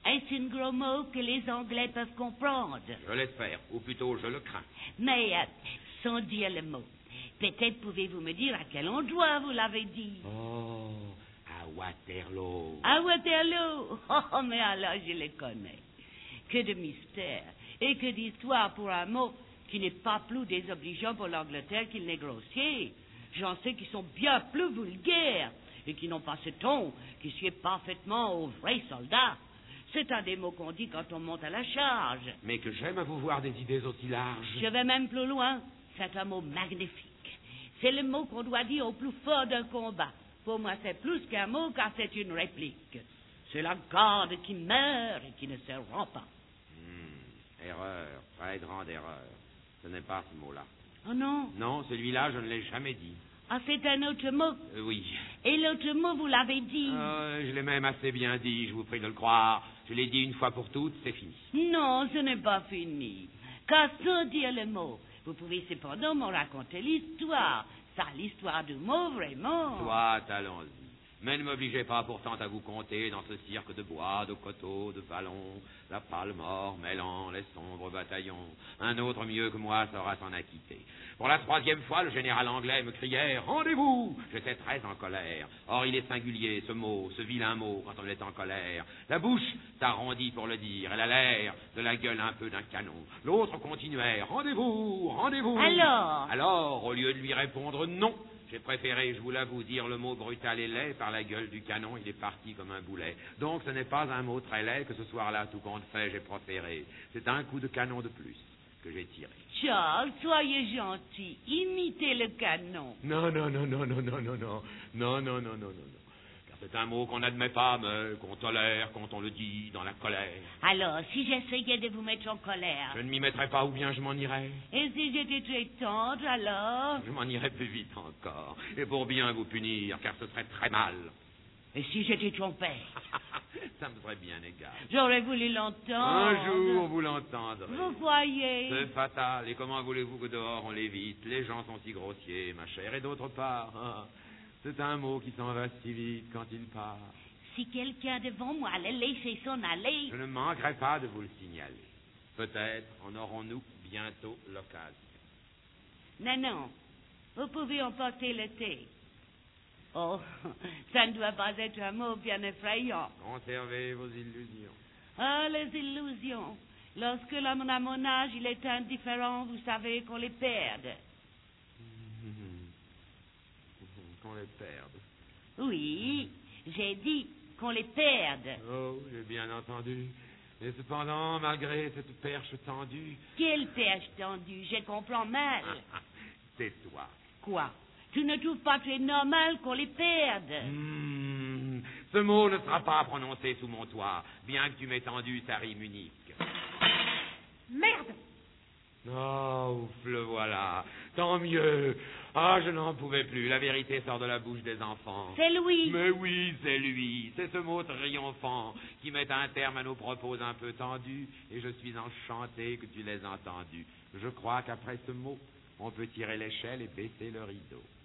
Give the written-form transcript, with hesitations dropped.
Est-ce un gros mot que les Anglais peuvent comprendre? Je l'espère, ou plutôt je le crains. Mais, sans dire le mot, peut-être pouvez-vous me dire à quel endroit vous l'avez dit? Oh, à Waterloo. À Waterloo. Oh, mais alors je le connais. Que de mystère et que d'histoire pour un mot qui n'est pas plus désobligeant pour l'Angleterre qu'il n'est grossier. J'en sais qui sont bien plus vulgaires et qui n'ont pas ce ton qui suit parfaitement aux vrais soldats. C'est un des mots qu'on dit quand on monte à la charge. Mais que j'aime à vous voir des idées aussi larges. Je vais même plus loin. C'est un mot magnifique. C'est le mot qu'on doit dire au plus fort d'un combat. Pour moi, c'est plus qu'un mot, car c'est une réplique. C'est la garde qui meurt et qui ne se rend pas. Erreur, très grande erreur. Ce n'est pas ce mot-là. Oh non? Non, celui-là, je ne l'ai jamais dit. Ah, c'est un autre mot. Oui. Et l'autre mot, vous l'avez dit. Je l'ai même assez bien dit, je vous prie de le croire. Je l'ai dit une fois pour toutes, c'est fini. Non, ce n'est pas fini. Car sans dire le mot, vous pouvez cependant me raconter l'histoire. Ça, l'histoire du mot, vraiment. Soit, allons-y. Mais ne m'obligez pas pourtant à vous compter dans ce cirque de bois, de coteaux, de ballons, la pâle mort mêlant les sombres bataillons. Un autre mieux que moi saura s'en acquitter. Pour la 3e fois, le général anglais me criait « Rendez-vous !» J'étais très en colère. Or, il est singulier, ce mot, ce vilain mot, quand on est en colère. La bouche s'arrondit pour le dire, elle a l'air de la gueule un peu d'un canon. L'autre continuait « Rendez-vous, rendez-vous !» Alors, au lieu de lui répondre « Non !» j'ai préféré, je vous l'avoue, dire le mot brutal et laid. Par la gueule du canon, il est parti comme un boulet. Donc ce n'est pas un mot très laid que ce soir-là, tout compte fait, j'ai proféré. C'est un coup de canon de plus que j'ai tiré. Charles, soyez gentil. Imitez le canon. Non. Car c'est un mot qu'on n'admet pas, mais qu'on tolère quand on le dit dans la colère. Alors, si j'essayais de vous mettre en colère? Je ne m'y mettrais pas ou bien je m'en irais. Et si j'étais très tendre, alors? Je m'en irais plus vite encore. Et pour bien vous punir, car ce serait très mal. Et si j'étais trompé? Ça me ferait bien égal. J'aurais voulu l'entendre. Un jour, vous l'entendrez. Vous croyez? C'est fatal. Et comment voulez-vous que dehors on l'évite? Les gens sont si grossiers, ma chère. Et d'autre part, c'est un mot qui s'en va si vite quand il part. Si quelqu'un devant moi allait laisser s'en aller... Je ne manquerai pas de vous le signaler. Peut-être en aurons-nous bientôt l'occasion. Non. Vous pouvez emporter le thé. Oh, ça ne doit pas être un mot bien effrayant. Conservez vos illusions. Ah, les illusions. Lorsque l'homme a mon âge, il est indifférent, vous savez, qu'on les perde. Qu'on les perde. Oui, j'ai dit qu'on les perde. Oh, j'ai bien entendu. Et cependant, malgré cette perche tendue... Quelle perche tendue? Je comprends mal. Tais-toi. Quoi? Tu ne trouves pas très normal qu'on les perde? Ce mot ne sera pas prononcé sous mon toit, bien que tu m'aies tendu sa rime unique. Merde! Oh, ouf, le voilà. Tant mieux. Ah, je n'en pouvais plus. La vérité sort de la bouche des enfants. C'est Louis. Mais oui, c'est lui. C'est ce mot triomphant qui met un terme à nos propos un peu tendus. Et je suis enchanté que tu l'aies entendu. Je crois qu'après ce mot, on peut tirer l'échelle et baisser le rideau.